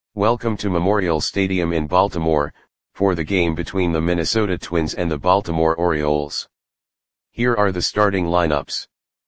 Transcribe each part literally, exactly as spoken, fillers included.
Welcome to Memorial Stadium in Baltimore, for the game between the Minnesota Twins and the Baltimore Orioles. Here are the starting lineups.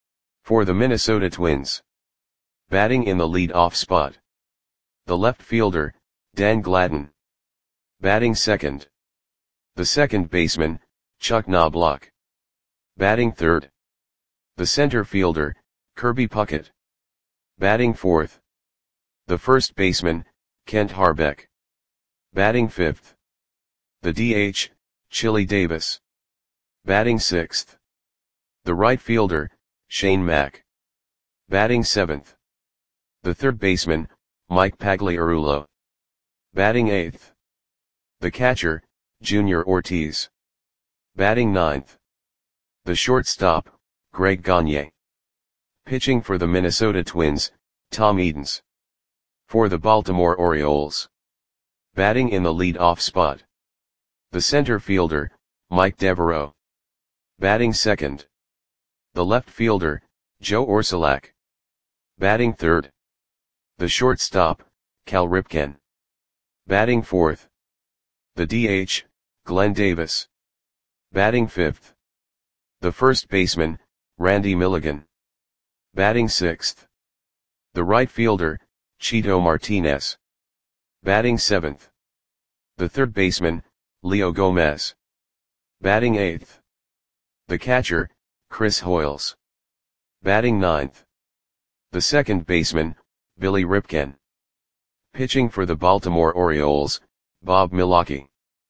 For the Minnesota Twins. Batting in the lead-off spot. The left fielder, Dan Gladden. Batting second. The second baseman, Chuck Knobloch. Batting third. The center fielder, Kirby Puckett. Batting fourth. The first baseman, Kent Hrbek. Batting fifth. The D H, Chili Davis. Batting sixth. The right fielder, Shane Mack. Batting seventh. The third baseman, Mike Pagliarulo. Batting eighth. The catcher, Junior Ortiz. Batting ninth. The shortstop, Greg Gagne. Pitching for the Minnesota Twins, Tom Edens. For the Baltimore Orioles. Batting in the lead-off spot. The center fielder, Mike Devereaux. Batting second. The left fielder, Joe Orsulak. Batting third. The shortstop, Cal Ripken. Batting fourth. The D H, Glenn Davis. Batting fifth. The first baseman, Randy Milligan. Batting sixth. The right fielder, Chito Martinez. Batting seventh. The third baseman, Leo Gomez. Batting eighth. The catcher, Chris Hoiles. Batting ninth. The second baseman, Billy Ripken. Pitching for the Baltimore Orioles, Bob Milwaukee.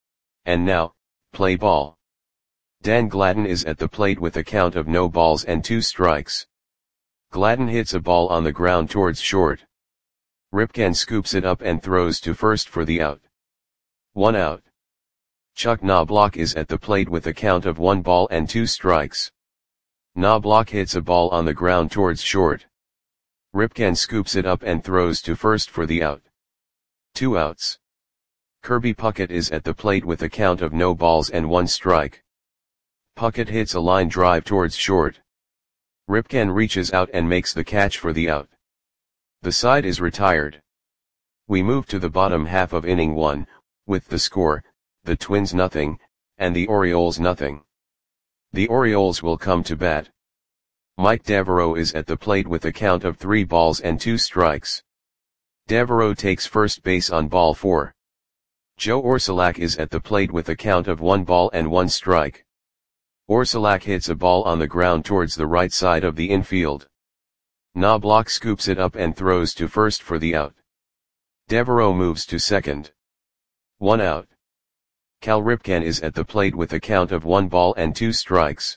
And now, play ball. Dan Gladden is at the plate with a count of no balls and two strikes. Gladden hits a ball on the ground towards short. Ripken scoops it up and throws to first for the out. One out. Chuck Knobloch is at the plate with a count of one ball and two strikes. Knobloch hits a ball on the ground towards short. Ripken scoops it up and throws to first for the out. Two outs. Kirby Puckett is at the plate with a count of no balls and one strike. Puckett hits a line drive towards short. Ripken reaches out and makes the catch for the out. The side is retired. We move to the bottom half of inning one, with the score, the Twins nothing, and the Orioles nothing. The Orioles will come to bat. Mike Devereaux is at the plate with a count of three balls and two strikes. Devereaux takes first base on ball four. Joe Orsulak is at the plate with a count of one ball and one strike. Orsulak hits a ball on the ground towards the right side of the infield. Knobloch scoops it up and throws to first for the out. Devereaux moves to second. One out. Cal Ripken is at the plate with a count of one ball and two strikes.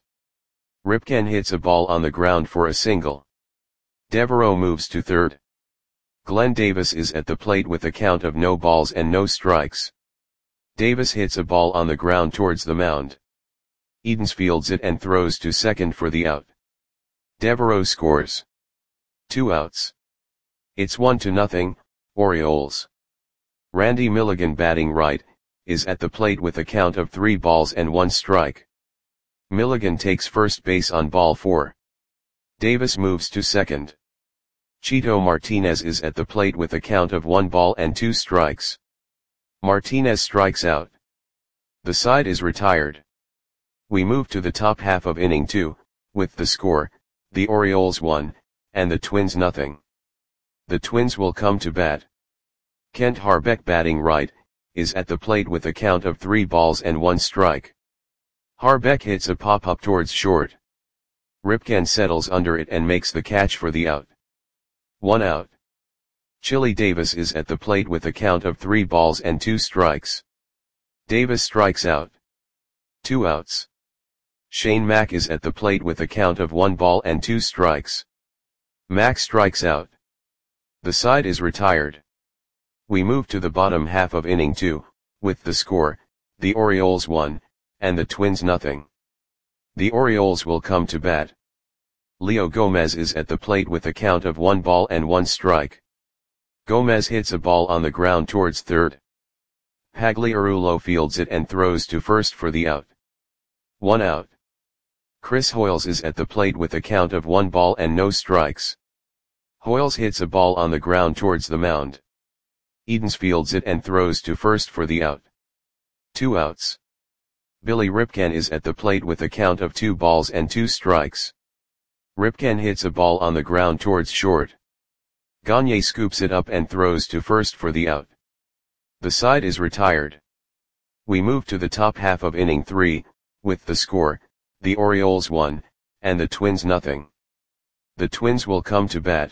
Ripken hits a ball on the ground for a single. Devereaux moves to third. Glenn Davis is at the plate with a count of no balls and no strikes. Davis hits a ball on the ground towards the mound. Edens fields it and throws to second for the out. Devereaux scores. Two outs. It's one to nothing, Orioles. Randy Milligan, batting right, is at the plate with a count of three balls and one strike. Milligan takes first base on ball four. Davis moves to second. Chito Martinez is at the plate with a count of one ball and two strikes. Martinez strikes out. The side is retired. We move to the top half of inning two, with the score, the Orioles one, and the Twins nothing. The Twins will come to bat. Kent Hrbek, batting right, is at the plate with a count of three balls and one strike. Hrbek hits a pop-up towards short. Ripken settles under it and makes the catch for the out. One out. Chili Davis is at the plate with a count of three balls and two strikes. Davis strikes out. Two outs. Shane Mack is at the plate with a count of one ball and two strikes. Mack strikes out. The side is retired. We move to the bottom half of inning two, with the score, the Orioles one, and the Twins nothing. The Orioles will come to bat. Leo Gomez is at the plate with a count of one ball and one strike. Gomez hits a ball on the ground towards third. Pagliarulo fields it and throws to first for the out. One out. Chris Hoiles is at the plate with a count of one ball and no strikes. Hoiles hits a ball on the ground towards the mound. Edens fields it and throws to first for the out. Two outs. Billy Ripken is at the plate with a count of two balls and two strikes. Ripken hits a ball on the ground towards short. Gagne scoops it up and throws to first for the out. The side is retired. We move to the top half of inning three, with the score, the Orioles one, and the Twins nothing. The Twins will come to bat.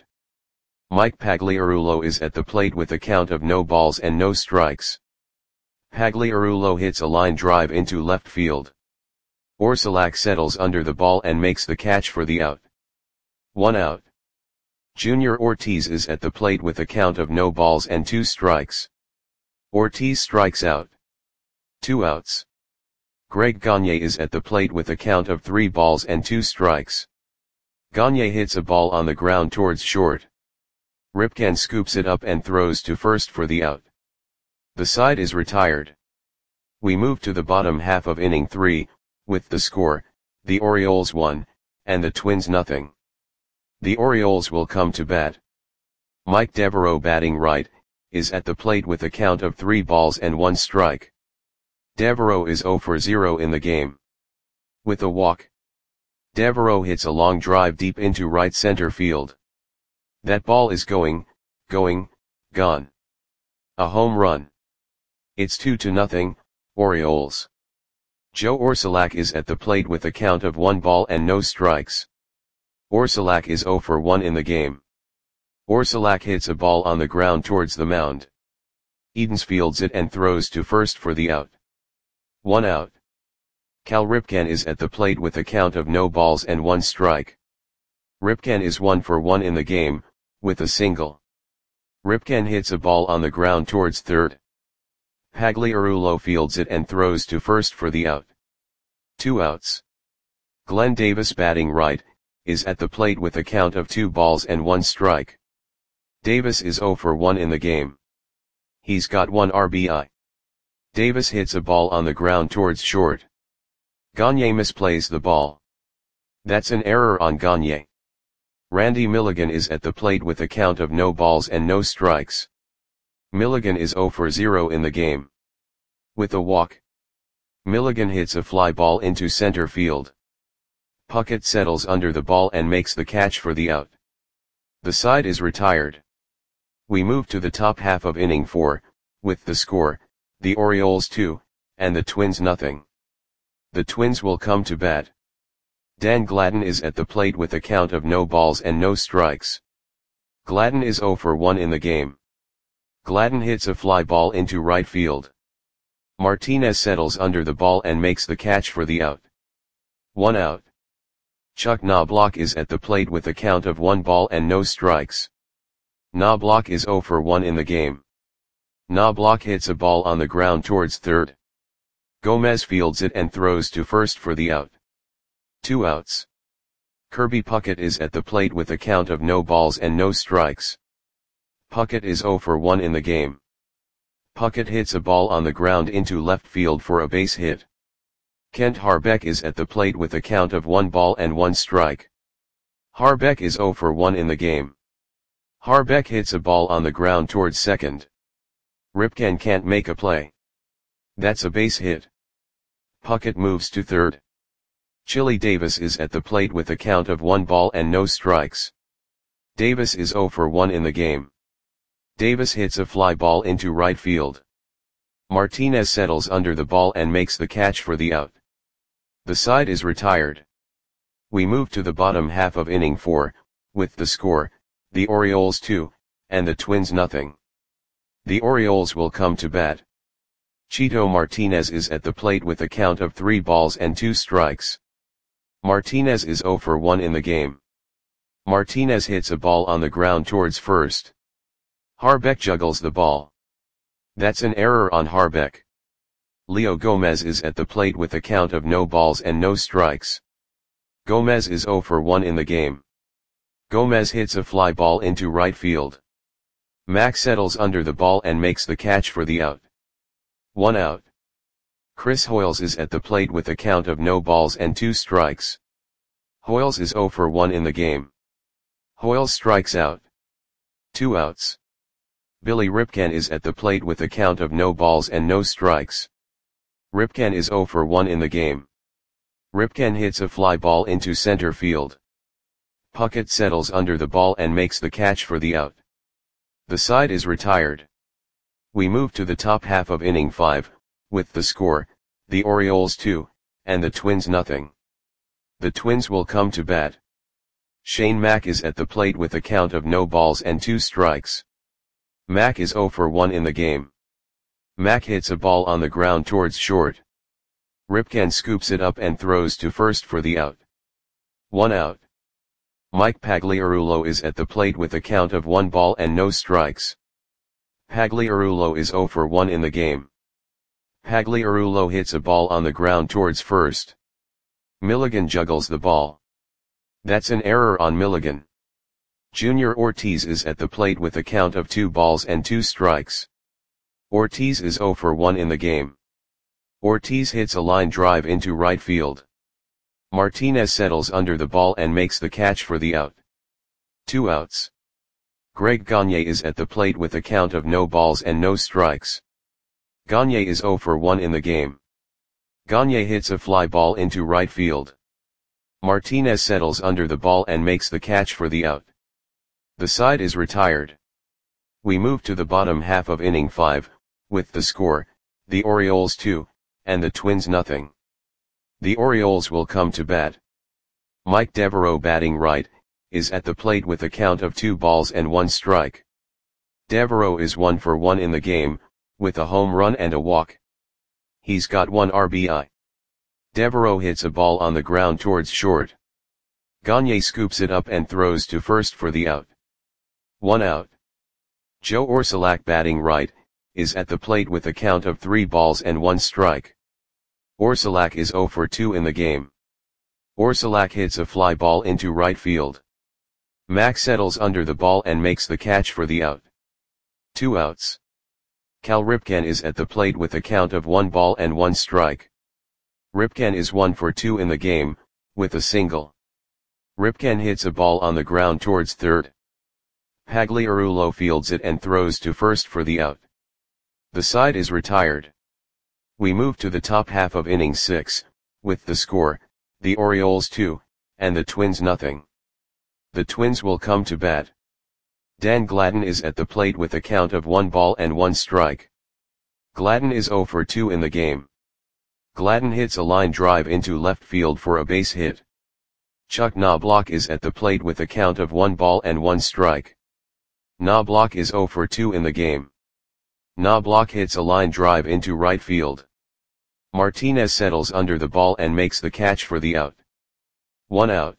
Mike Pagliarulo is at the plate with a count of no balls and no strikes. Pagliarulo hits a line drive into left field. Orsulak settles under the ball and makes the catch for the out. One out. Junior Ortiz is at the plate with a count of no balls and two strikes. Ortiz strikes out. Two outs. Greg Gagne is at the plate with a count of three balls and two strikes. Gagne hits a ball on the ground towards short. Ripken scoops it up and throws to first for the out. The side is retired. We move to the bottom half of inning three, with the score, the Orioles one, and the Twins nothing. The Orioles will come to bat. Mike Devereaux, batting right, is at the plate with a count of three balls and one strike. Devereaux is zero for zero in the game. With a walk, Devereaux hits a long drive deep into right center field. That ball is going, going, gone. A home run. It's two to nothing, Orioles. Joe Orsulak is at the plate with a count of one ball and no strikes. Orsulak is zero for one in the game. Orsulak hits a ball on the ground towards the mound. Edens fields it and throws to first for the out. One out. Cal Ripken is at the plate with a count of no balls and one strike. Ripken is one for one in the game, with a single. Ripken hits a ball on the ground towards third. Pagliarulo fields it and throws to first for the out. Two outs. Glenn Davis, batting right, is at the plate with a count of two balls and one strike. Davis is zero for one in the game. He's got one R B I. Davis hits a ball on the ground towards short. Gagne misplays the ball. That's an error on Gagne. Randy Milligan is at the plate with a count of no balls and no strikes. Milligan is zero for zero in the game. With a walk, Milligan hits a fly ball into center field. Puckett settles under the ball and makes the catch for the out. The side is retired. We move to the top half of inning four, with the score, the Orioles two, and the Twins nothing. The Twins will come to bat. Dan Gladden is at the plate with a count of no balls and no strikes. Gladden is zero for one in the game. Gladden hits a fly ball into right field. Martinez settles under the ball and makes the catch for the out. One out. Chuck Knobloch is at the plate with a count of one ball and no strikes. Knobloch is zero for one in the game. Knobloch hits a ball on the ground towards third. Gomez fields it and throws to first for the out. Two outs. Kirby Puckett is at the plate with a count of no balls and no strikes. Puckett is zero for one in the game. Puckett hits a ball on the ground into left field for a base hit. Kent Harbeck is at the plate with a count of one ball and one strike. Harbeck is zero for one in the game. Harbeck hits a ball on the ground towards second. Ripken can't make a play. That's a base hit. Puckett moves to third. Chili Davis is at the plate with a count of one ball and no strikes. Davis is zero for one in the game. Davis hits a fly ball into right field. Martinez settles under the ball and makes the catch for the out. The side is retired. We move to the bottom half of inning four, with the score, the Orioles two, and the Twins nothing. The Orioles will come to bat. Chito Martinez is at the plate with a count of three balls and two strikes. Martinez is zero for one in the game. Martinez hits a ball on the ground towards first. Harbeck juggles the ball. That's an error on Harbeck. Leo Gomez is at the plate with a count of no balls and no strikes. Gomez is zero for one in the game. Gomez hits a fly ball into right field. Mack settles under the ball and makes the catch for the out. One out. Chris Hoiles is at the plate with a count of no balls and two strikes. Hoiles is zero for one in the game. Hoiles strikes out. Two outs. Billy Ripken is at the plate with a count of no balls and no strikes. Ripken is zero for one in the game. Ripken hits a fly ball into center field. Puckett settles under the ball and makes the catch for the out. The side is retired. We move to the top half of inning five, with the score, the Orioles two, and the Twins nothing. The Twins will come to bat. Shane Mack is at the plate with a count of no balls and two strikes. Mack is zero for one in the game. Mack hits a ball on the ground towards short. Ripken scoops it up and throws to first for the out. One out. Mike Pagliarulo is at the plate with a count of one ball and no strikes. Pagliarulo is zero for one in the game. Pagliarulo hits a ball on the ground towards first. Milligan juggles the ball. That's an error on Milligan. Junior Ortiz is at the plate with a count of two balls and two strikes. Ortiz is zero for one in the game. Ortiz hits a line drive into right field. Martinez settles under the ball and makes the catch for the out. Two outs. Greg Gagne is at the plate with a count of no balls and no strikes. Gagne is zero for one in the game. Gagne hits a fly ball into right field. Martinez settles under the ball and makes the catch for the out. The side is retired. We move to the bottom half of inning five, with the score, the Orioles two, and the Twins nothing. The Orioles will come to bat. Mike Devereaux, batting right, is at the plate with a count of two balls and one strike. Devereaux is one for one in the game, with a home run and a walk. He's got one R B I. Devereaux hits a ball on the ground towards short. Gagne scoops it up and throws to first for the out. One out. Joe Orsulak, batting right, is at the plate with a count of three balls and one strike. Orsulak is zero for two in the game. Orsulak hits a fly ball into right field. Mack settles under the ball and makes the catch for the out. Two outs. Cal Ripken is at the plate with a count of one ball and one strike. Ripken is one for two in the game, with a single. Ripken hits a ball on the ground towards third. Pagliarulo fields it and throws to first for the out. The side is retired. We move to the top half of inning six, with the score, the Orioles two, and the Twins nothing. The Twins will come to bat. Dan Gladden is at the plate with a count of one ball and one strike. Gladden is zero for two in the game. Gladden hits a line drive into left field for a base hit. Chuck Knobloch is at the plate with a count of one ball and one strike. Knobloch is zero for two in the game. Knobloch hits a line drive into right field. Martinez settles under the ball and makes the catch for the out. One out.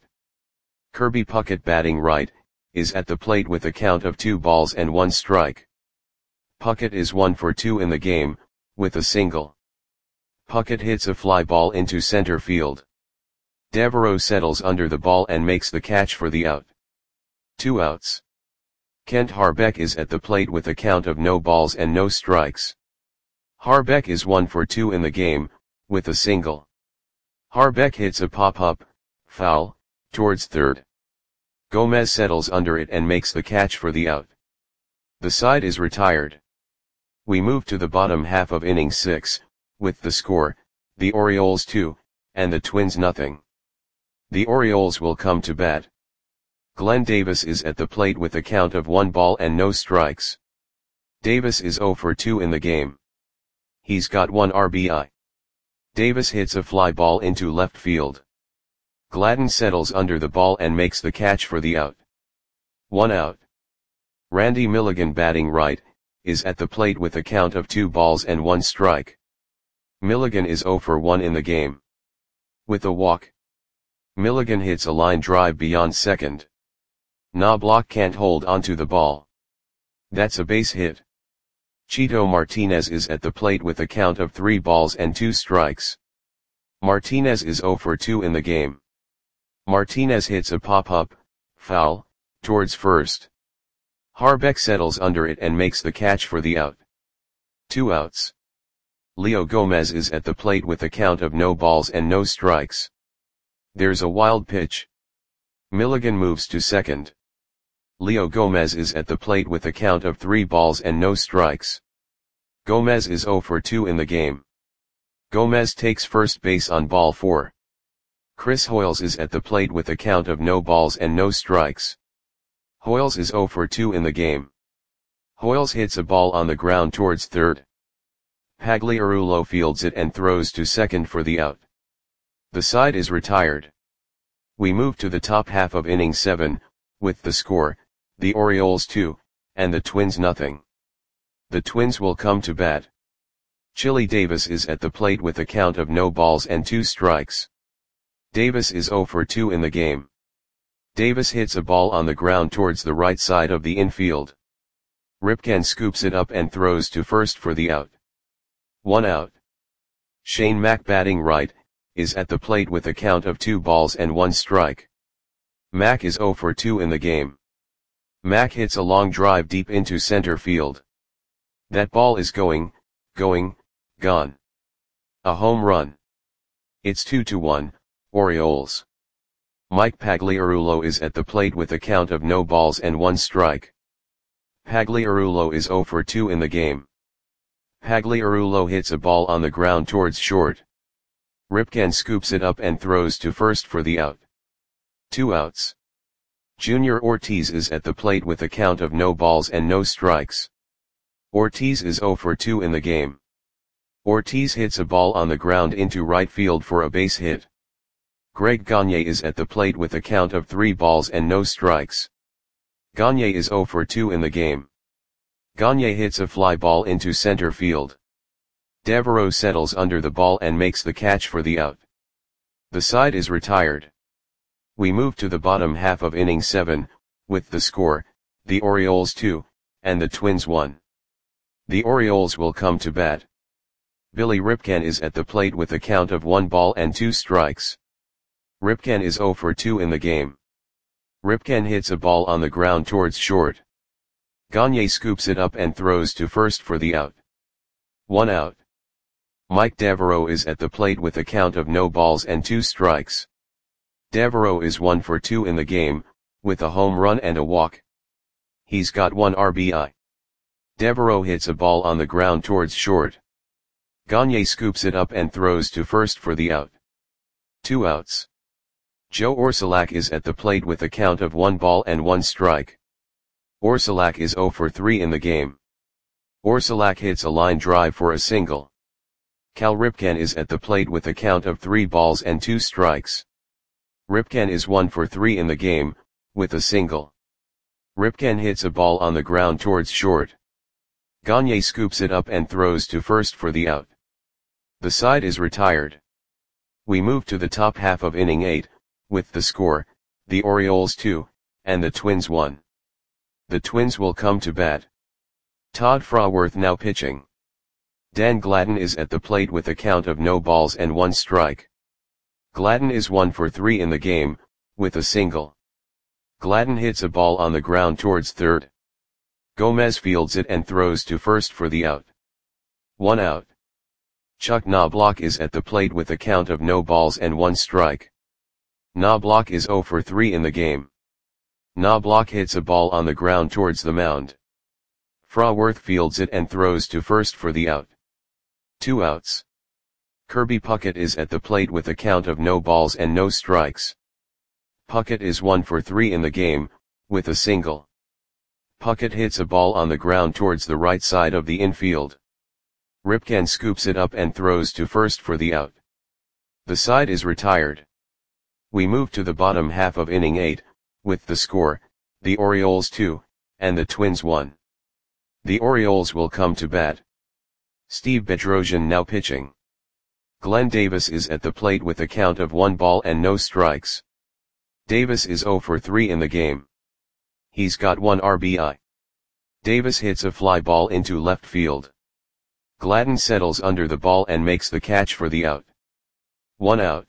Kirby Puckett, batting right, is at the plate with a count of two balls and one strike. Puckett is one for two in the game, with a single. Puckett hits a fly ball into center field. Devereaux settles under the ball and makes the catch for the out. Two outs. Kent Harbeck is at the plate with a count of no balls and no strikes. Harbeck is one for two in the game, with a single. Harbeck hits a pop-up, foul, towards third. Gomez settles under it and makes the catch for the out. The side is retired. We move to the bottom half of inning six, with the score, the Orioles two, and the Twins nothing. The Orioles will come to bat. Glenn Davis is at the plate with a count of one ball and no strikes. Davis is zero for two in the game. He's got one R B I. Davis hits a fly ball into left field. Gladden settles under the ball and makes the catch for the out. One out. Randy Milligan, batting right, is at the plate with a count of two balls and one strike. Milligan is zero for one in the game. With a walk. Milligan hits a line drive beyond second. Knobloch can't hold onto the ball. That's a base hit. Chito Martinez is at the plate with a count of three balls and two strikes. Martinez is zero for two in the game. Martinez hits a pop-up, foul, towards first. Harbeck settles under it and makes the catch for the out. Two outs. Leo Gomez is at the plate with a count of no balls and no strikes. There's a wild pitch. Milligan moves to second. Leo Gomez is at the plate with a count of three balls and no strikes. Gomez is zero for two in the game. Gomez takes first base on ball four. Chris Hoiles is at the plate with a count of no balls and no strikes. Hoiles is zero for two in the game. Hoiles hits a ball on the ground towards third. Pagliarulo fields it and throws to second for the out. The side is retired. We move to the top half of inning seven, with the score, the Orioles two, and the Twins nothing. The Twins will come to bat. Chili Davis is at the plate with a count of no balls and two strikes. Davis is zero for two in the game. Davis hits a ball on the ground towards the right side of the infield. Ripken scoops it up and throws to first for the out. One out. Shane Mack, batting right, is at the plate with a count of two balls and one strike. Mack is zero for two in the game. Mack hits a long drive deep into center field. That ball is going, going, gone. A home run. It's two to one, Orioles. Mike Pagliarulo is at the plate with a count of no balls and one strike. Pagliarulo is zero for two in the game. Pagliarulo hits a ball on the ground towards short. Ripken scoops it up and throws to first for the out. Two outs. Junior Ortiz is at the plate with a count of no balls and no strikes. Ortiz is zero for two in the game. Ortiz hits a ball on the ground into right field for a base hit. Greg Gagne is at the plate with a count of three balls and no strikes. Gagne is zero for two in the game. Gagne hits a fly ball into center field. Devereaux settles under the ball and makes the catch for the out. The side is retired. We move to the bottom half of inning seven, with the score, the Orioles two, and the Twins one. The Orioles will come to bat. Billy Ripken is at the plate with a count of one ball and two strikes. Ripken is zero for two in the game. Ripken hits a ball on the ground towards short. Gagne scoops it up and throws to first for the out. One out. Mike Devereaux is at the plate with a count of no balls and two strikes. Devereaux is one for two in the game, with a home run and a walk. He's got one R B I. Devereaux hits a ball on the ground towards short. Gagne scoops it up and throws to first for the out. Two outs. Joe Orsulak is at the plate with a count of one ball and one strike. Orsulak is zero for three in the game. Orsulak hits a line drive for a single. Cal Ripken is at the plate with a count of three balls and two strikes. Ripken is one for three in the game, with a single. Ripken hits a ball on the ground towards short. Gagne scoops it up and throws to first for the out. The side is retired. We move to the top half of inning eight, with the score, the Orioles two, and the Twins one. The Twins will come to bat. Todd Fraworth now pitching. Dan Gladden is at the plate with a count of no balls and one strike. Gladden is one for three in the game, with a single. Gladden hits a ball on the ground towards third. Gomez fields it and throws to first for the out. One out. Chuck Knobloch is at the plate with a count of no balls and one strike. Knobloch is zero for three in the game. Knobloch hits a ball on the ground towards the mound. Fraworth fields it and throws to first for the out. Two outs. Kirby Puckett is at the plate with a count of no balls and no strikes. Puckett is one for three in the game, with a single. Puckett hits a ball on the ground towards the right side of the infield. Ripken scoops it up and throws to first for the out. The side is retired. We move to the bottom half of inning eight, with the score, the Orioles two, and the Twins one. The Orioles will come to bat. Steve Bedrosian now pitching. Glenn Davis is at the plate with a count of one ball and no strikes. Davis is zero for three in the game. He's got one R B I. Davis hits a fly ball into left field. Gladden settles under the ball and makes the catch for the out. One out.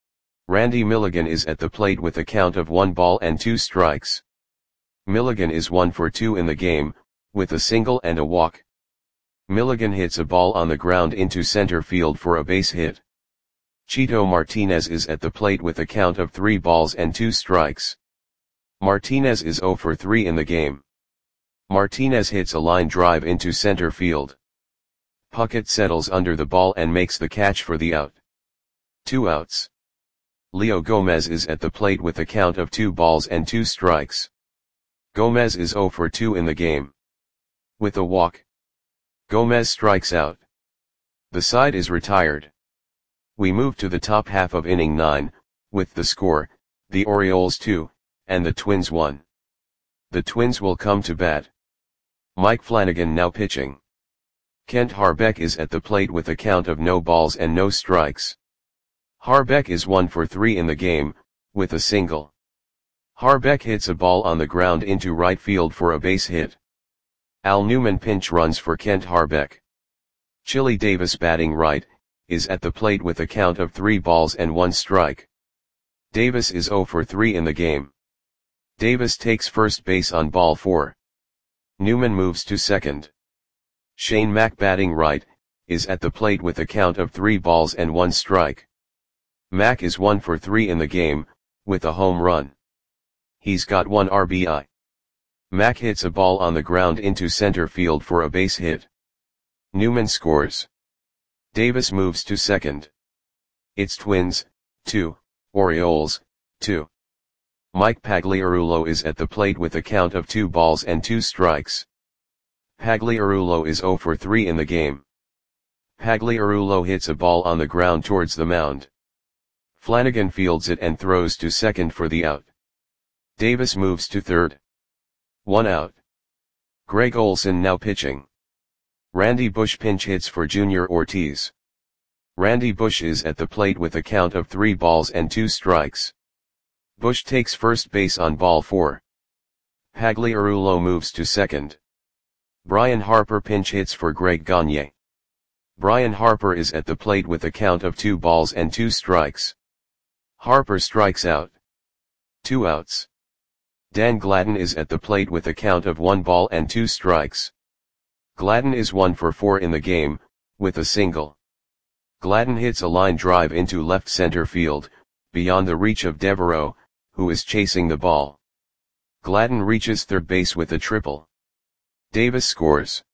Randy Milligan is at the plate with a count of one ball and two strikes. Milligan is one for two in the game, with a single and a walk. Milligan hits a ball on the ground into center field for a base hit. Chito Martinez is at the plate with a count of three balls and two strikes. Martinez is zero for three in the game. Martinez hits a line drive into center field. Puckett settles under the ball and makes the catch for the out. Two outs. Leo Gomez is at the plate with a count of two balls and two strikes. Gomez is zero for two in the game. With a walk, Gomez strikes out. The side is retired. We move to the top half of inning nine, with the score, the Orioles two, and the Twins one. The Twins will come to bat. Mike Flanagan now pitching. Kent Harbeck is at the plate with a count of no balls and no strikes. Harbeck is one for three in the game, with a single. Harbeck hits a ball on the ground into right field for a base hit. Al Newman pinch runs for Kent Harbeck. Chili Davis batting right, is at the plate with a count of three balls and one strike. Davis is zero for three in the game. Davis takes first base on ball four. Newman moves to second. Shane Mack batting right, is at the plate with a count of three balls and one strike. Mack is one for three in the game, with a home run. He's got one R B I. Mack hits a ball on the ground into center field for a base hit. Newman scores. Davis moves to second. It's Twins, two, Orioles, two. Mike Pagliarulo is at the plate with a count of two balls and two strikes. Pagliarulo is zero for three in the game. Pagliarulo hits a ball on the ground towards the mound. Flanagan fields it and throws to second for the out. Davis moves to third. One out. Greg Olson now pitching. Randy Bush pinch hits for Junior Ortiz. Randy Bush is at the plate with a count of three balls and two strikes. Bush takes first base on ball four. Pagliarulo moves to second. Brian Harper pinch hits for Greg Gagne. Brian Harper is at the plate with a count of two balls and two strikes. Harper strikes out. Two outs. Dan Gladden is at the plate with a count of one ball and two strikes. Gladden is one for four in the game, with a single. Gladden hits a line drive into left center field, beyond the reach of Devereaux, who is chasing the ball. Gladden reaches third base with a triple. Davis scores.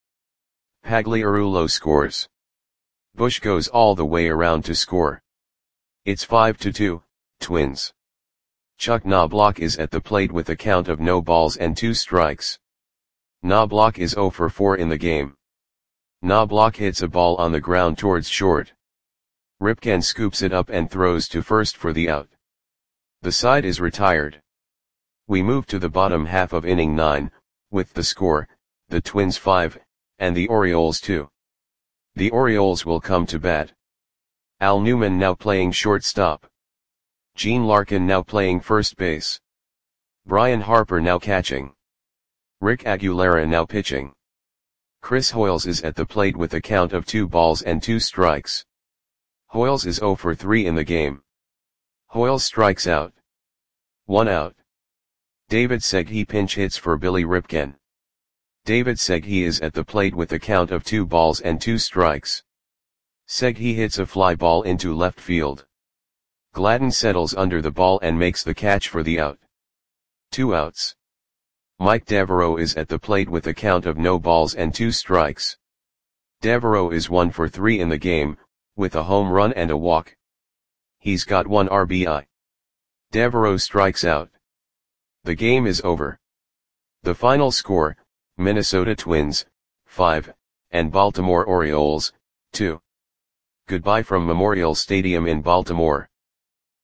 Pagliarulo scores. Bush goes all the way around to score. It's five to two, Twins. Chuck Knobloch is at the plate with a count of no balls and two strikes. Knobloch is zero for four in the game. Knobloch hits a ball on the ground towards short. Ripken scoops it up and throws to first for the out. The side is retired. We move to the bottom half of inning nine, with the score, the Twins five, and the Orioles two. The Orioles will come to bat. Al Newman now playing shortstop. Gene Larkin now playing first base. Brian Harper now catching. Rick Aguilera now pitching. Chris Hoiles is at the plate with a count of two balls and two strikes. Hoiles is zero for three in the game. Hoiles strikes out. One out. David Segui pinch hits for Billy Ripken. David Segui is at the plate with a count of two balls and two strikes. Segui hits a fly ball into left field. Gladden settles under the ball and makes the catch for the out. Two outs. Mike Devereaux is at the plate with a count of no balls and two strikes. Devereaux is one for three in the game, with a home run and a walk. He's got one R B I. Devereaux strikes out. The game is over. The final score, Minnesota Twins, five, and Baltimore Orioles, two. Goodbye from Memorial Stadium in Baltimore.